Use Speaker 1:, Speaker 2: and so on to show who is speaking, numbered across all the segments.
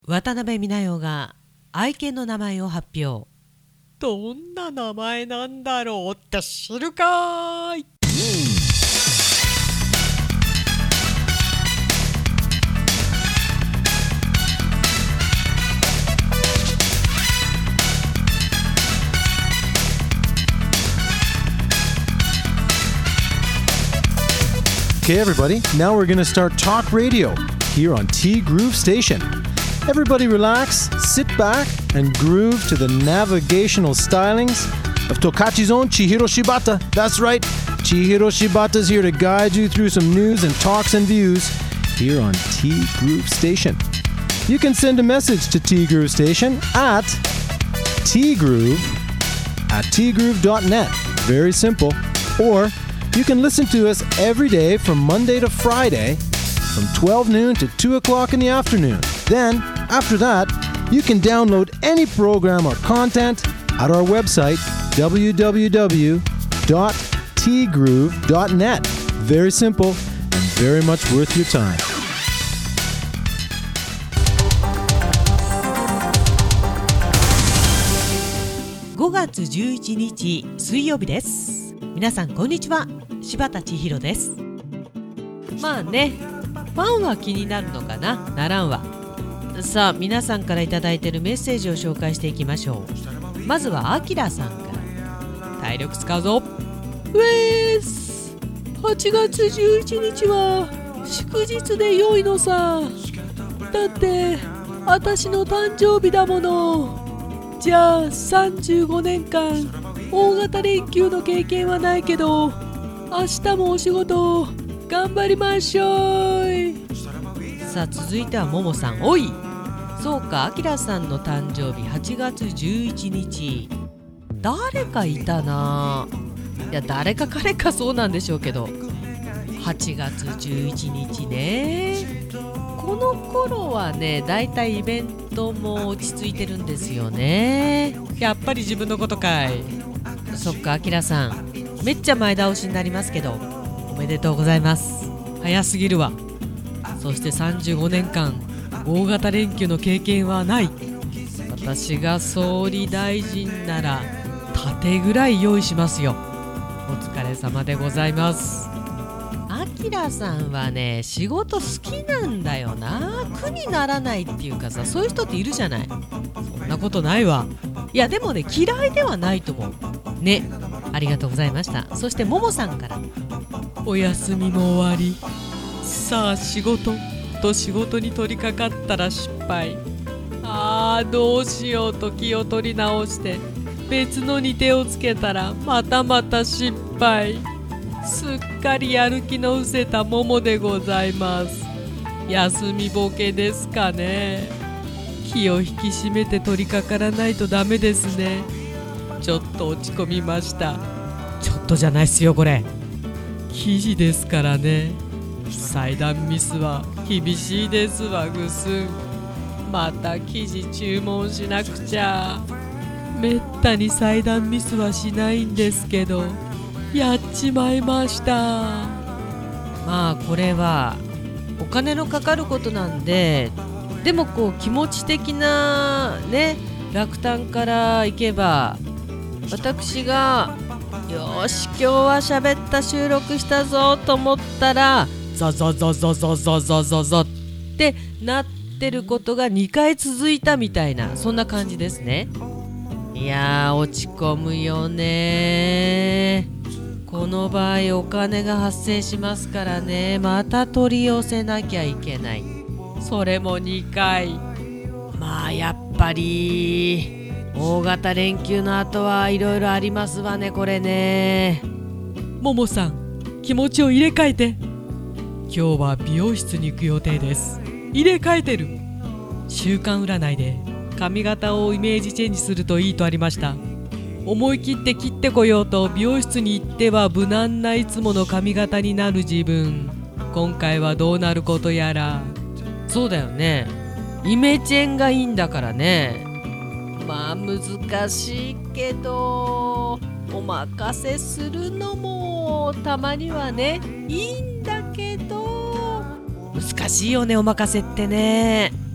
Speaker 1: 渡辺美奈代が愛犬の名前を発表。
Speaker 2: どんな名前なんだろうって知るかーい。
Speaker 3: Okay, everybody, now we're going to start talk radio here on T Groove Station. Everybody relax, sit back, and groove to the navigational stylings of Tokachi's own Chihiro Shibata. That's right, Chihiro Shibata's here to guide you through some news and talks and views here on T Groove Station. You can send a message to T Groove Station at tgroove@tgroove.net. Very simple. Or you can listen to us every day from Monday to Friday from 12 noon to 2 o'clock in the afternoon. Then, after that, you can download any program or content at our website, www.tgroove.net. Very simple and very much worth your time.
Speaker 1: 5月11日水曜日です。皆さんこんにちは、柴田千尋です。まあね、ファンは気になるのかな、ならんわ。さあ、皆さんからいただいているメッセージを紹介していきましょう。まずはあきらさんから。体力使うぞ。ウェース、8月11日は祝日で良いのさ。だって私の誕生日だもの。じゃあ35年間大型連休の経験はないけど、明日もお仕事頑張りましょい。さあ、続いてはももさん。おい、そうか、あきらさんの誕生日8月11日。誰かいたな。いや、誰か彼かそうなんでしょうけど、8月11日ね。この頃はね、だいたいイベントも落ち着いてるんですよね。
Speaker 2: やっぱり自分のことかい。
Speaker 1: そっか、あきらさんめっちゃ前倒しになりますけど、おめでとうございます。
Speaker 2: 早すぎるわ。そして35年間大型連休の経験はない。私が総理大臣なら盾ぐらい用意しますよ。お疲れ様でございます。
Speaker 1: あきらさんはね、仕事好きなんだよな。苦にならないっていうかさ、そういう人っているじゃない。
Speaker 2: そんなことないわ。
Speaker 1: いやでもね、嫌いではないと思うね。ありがとうございました。そしてももさんから。
Speaker 2: お休みも終わり、さあ仕事と仕事に取り掛かったら失敗。どうしようと気を取り直して別のに手をつけたらまたまた失敗。すっかりやる気の失せたももでございます。休みボケですかね。気を引き締めて取り掛からないとダメですね。ちょっと落ち込みました。
Speaker 1: ちょっとじゃないっすよ、これ
Speaker 2: 記事ですからね。裁断ミスは厳しいですわ。ぐすん、また記事注文しなくちゃ。めったに裁断ミスはしないんですけど、やっちまいました。
Speaker 1: まあこれはお金のかかることなんで、でもこう気持ち的なね、落胆からいけば、私がよし今日は喋った収録したぞと思ったらゾゾゾゾゾゾゾゾゾってなってることが2回続いたみたいな、そんな感じですね。いやー、落ち込むよね。この場合お金が発生しますからね。また取り寄せなきゃいけない。
Speaker 2: それも2回。
Speaker 1: まあやっぱり大型連休の後はいろいろありますわね、これね。
Speaker 2: ももさん、気持ちを入れ替えて。今日は美容室に行く予定です。入れ替えてる。週間占いで髪型をイメージチェンジするといいとありました。思い切って切ってこようと美容室に行っては無難ないつもの髪型になる自分。今回はどうなることやら。
Speaker 1: そうだよね、イメチェンがいいんだからね。まあ難しいけど、お任せするのもたまにはね、いいんだけど難しいよね、お任せってね。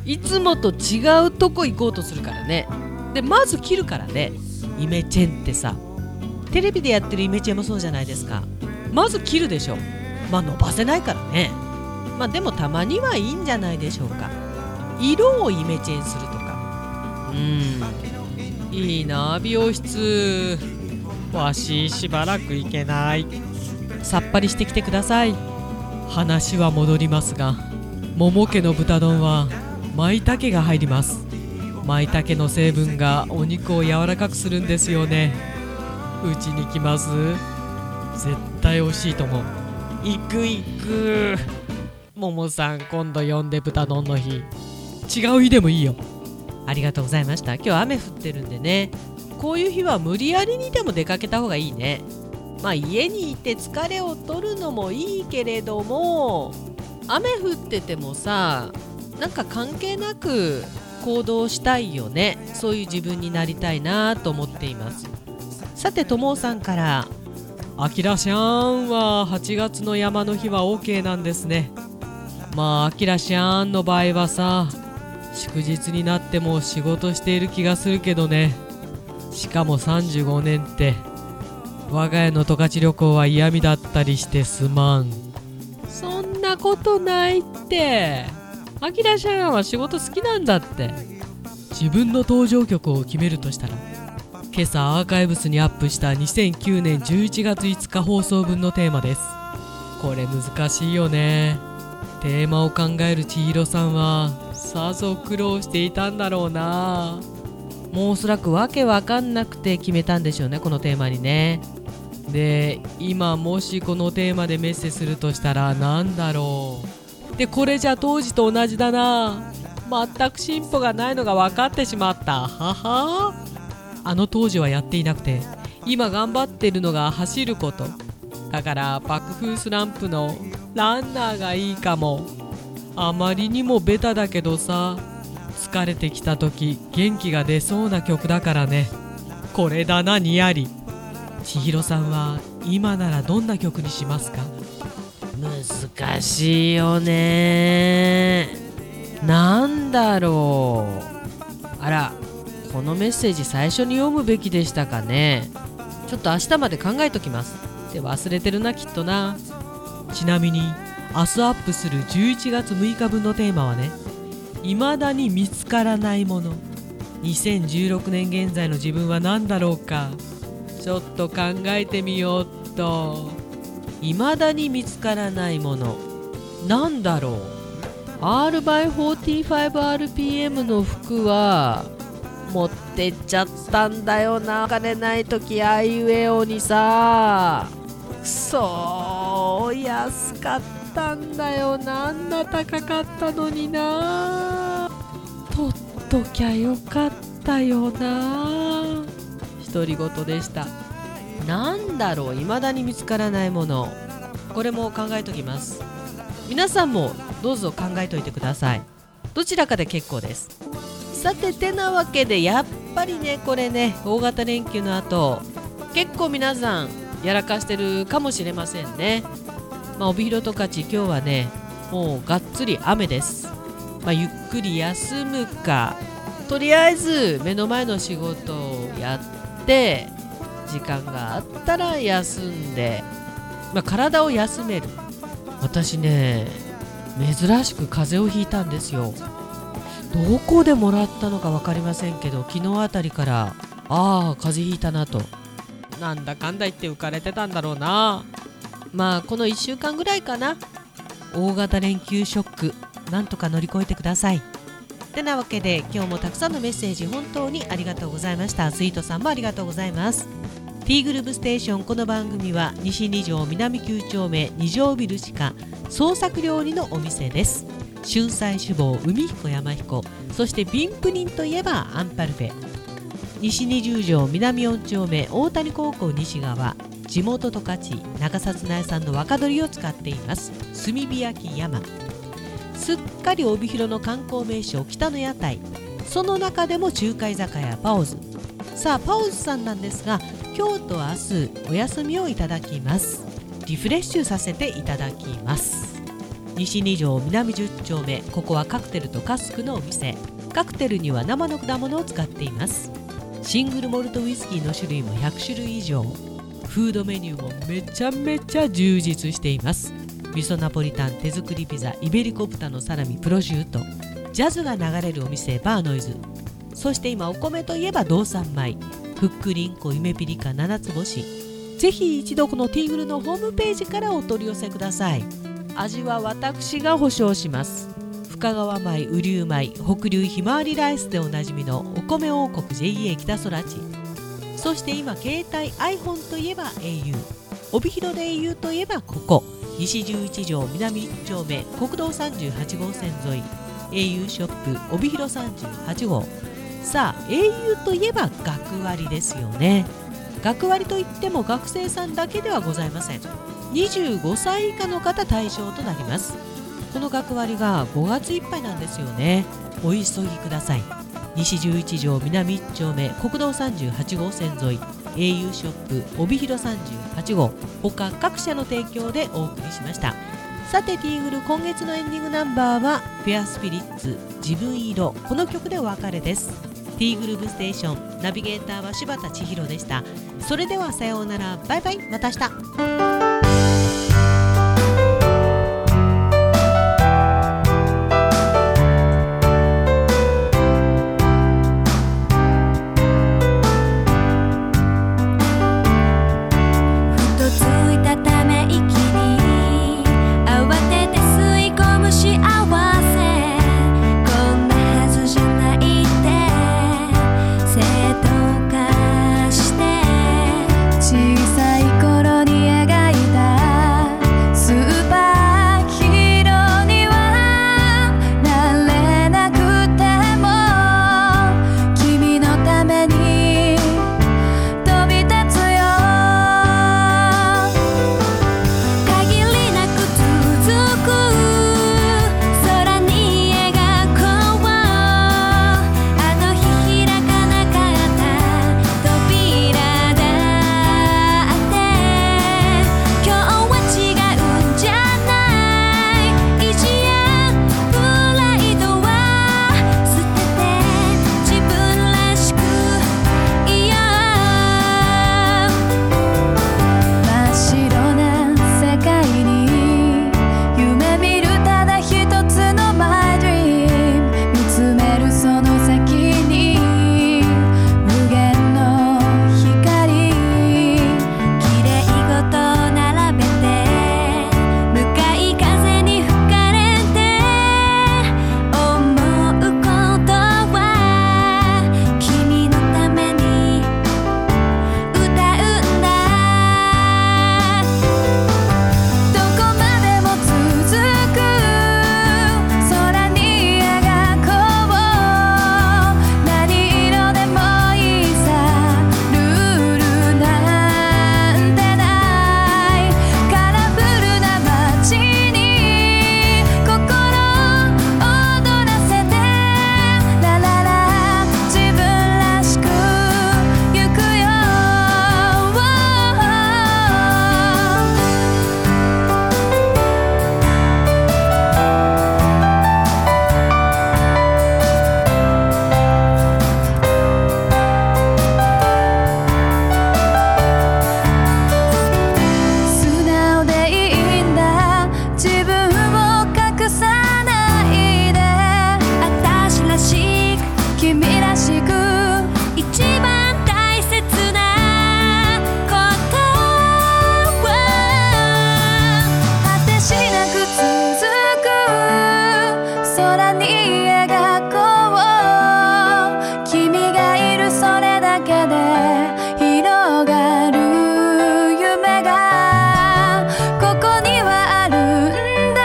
Speaker 1: いつもと違うとこ行こうとするからね。でまず切るからね。イメチェンってさ、テレビでやってるイメチェンもそうじゃないですか。まず切るでしょ。伸ばせないからね。でもたまにはいいんじゃないでしょうか。色をイメチェンするとか。いいな美容室。わししばらく行けない。さっぱりしてきてください。
Speaker 2: 話は戻りますが、桃家の豚丼は舞茸が入ります。舞茸の成分がお肉を柔らかくするんですよね。うちに来ます？絶対美味しいと思う。
Speaker 1: 行く。
Speaker 2: 桃さん今度呼んで豚丼の日。違う日でもいいよ。
Speaker 1: ありがとうございました。今日雨降ってるんでね、こういう日は無理やりにでも出かけた方がいいね。家にいて疲れを取るのもいいけれども、雨降っててもさ、なんか関係なく行動したいよね。そういう自分になりたいなと思っています。さて、ともさんから、
Speaker 2: あきらしゃんは8月の山の日は OK なんですね。あきらしゃんの場合はさ、祝日になっても仕事している気がするけどね。しかも35年って、我が家の十勝旅行は嫌味だったりしてすまん。
Speaker 1: そんなことないって。あきらちゃんは仕事好きなんだって。
Speaker 2: 自分の登場曲を決めるとしたら、今朝アーカイブスにアップした2009年11月5日放送分のテーマです。これ難しいよね。テーマを考える千尋さんはさぞ苦労していたんだろうな。
Speaker 1: もうおそらくわけわかんなくて決めたんでしょうね、このテーマにね。
Speaker 2: で、今もしこのテーマでメッセするとしたらなんだろう。で、これじゃ当時と同じだな。全く進歩がないのが分かってしまった。はは。あの当時はやっていなくて、今頑張ってるのが走ること。だから爆風スランプのランナーがいいかも。あまりにもベタだけどさ、疲れてきた時元気が出そうな曲だからね。これだな、にやり。千尋さんは今ならどんな曲にしますか？
Speaker 1: 難しいよね。なんだろう。あら、このメッセージ最初に読むべきでしたかね。ちょっと明日まで考えときます。で、忘れてるな、きっとな。
Speaker 2: ちなみに明日アップする11月6日分のテーマはね、未だに見つからないもの。2016年現在の自分は何だろうか。ちょっと考えてみようっと。
Speaker 1: 未だに見つからないもの、なんだろう。 R/45rpm の服は持ってっちゃったんだよな。お金ないときあいうえおにさ。くそー、安かったんだよな。あんな高かったのにな。取っときゃよかったよな。独り言でした。なんだろう、未だに見つからないもの。これも考えときます。皆さんもどうぞ考えといてください。どちらかで結構です。さて、てなわけで、やっぱりね、これね、大型連休の後、結構皆さんやらかしてるかもしれませんね。帯広十勝、今日はね、もうがっつり雨です。ゆっくり休むか、とりあえず目の前の仕事をやって時間があったら休んで、体を休める。私ね、珍しく風邪をひいたんですよ。どこでもらったのか分かりませんけど、昨日あたりから風邪ひいたなと。
Speaker 2: なんだかんだ言って浮かれてたんだろうな。
Speaker 1: この1週間ぐらいかな。大型連休ショック、なんとか乗り越えてください。てなわけで、今日もたくさんのメッセージ本当にありがとうございました。スイートさんもありがとうございます。 T グループステーション、この番組は西2条南9丁目2条ビル地下創作料理のお店です。春菜志望、海彦山彦、そしてビンプリンといえばアンパルフェ。西20条南4丁目大谷高校西側、地元十勝長札内産の若鶏を使っています炭火焼き山。すっかり帯広の観光名所、北の屋台、その中でも中華居酒屋パオズ。さあ、パオズさんなんですが、今日と明日お休みをいただきます。リフレッシュさせていただきます。 西2条南10丁目。ここはカクテルとカスクのお店。カクテルには生の果物を使っています。シングルモルトウイスキーの種類も100種類以上。フードメニューもめちゃめちゃ充実しています。味噌ナポリタン、手作りピザ、イベリコ豚のサラミ、プロシュート。ジャズが流れるお店、バーノイズ。そして今お米といえば道産米、ふっくりんこ、夢ピリカ、七つ星。ぜひ一度このティーグルのホームページからお取り寄せください。味は私が保証します。深川米、雨竜米、北流ひまわりライスでおなじみのお米王国 JA 北空地。そして今携帯 iPhone といえば au、 帯広で au といえばここ西11条南1丁目、国道38号線沿い au ショップ帯広38号。さあ au といえば学割ですよね。学割といっても学生さんだけではございません。25歳以下の方対象となります。この学割が5月いっぱいなんですよね。お急ぎください。西11条南1丁目、国道38号線沿い au ショップ帯広38号。他各社の提供でお送りしました。さてティーグル、今月のエンディングナンバーはフェアスピリッツ、自分色。この曲でお別れです。ティーグルーブステーション、ナビゲーターは柴田千尋でした。それではさようなら、バイバイ、また明日。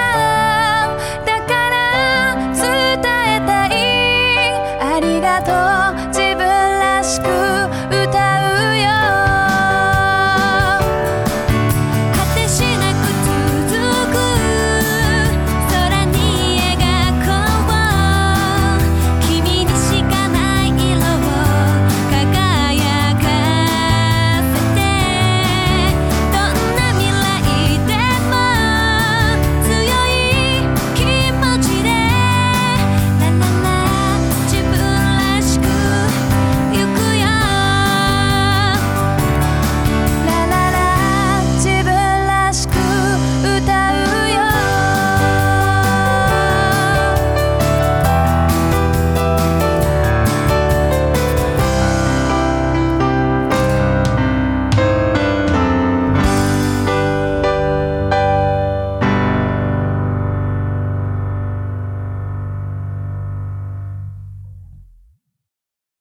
Speaker 4: ありがとう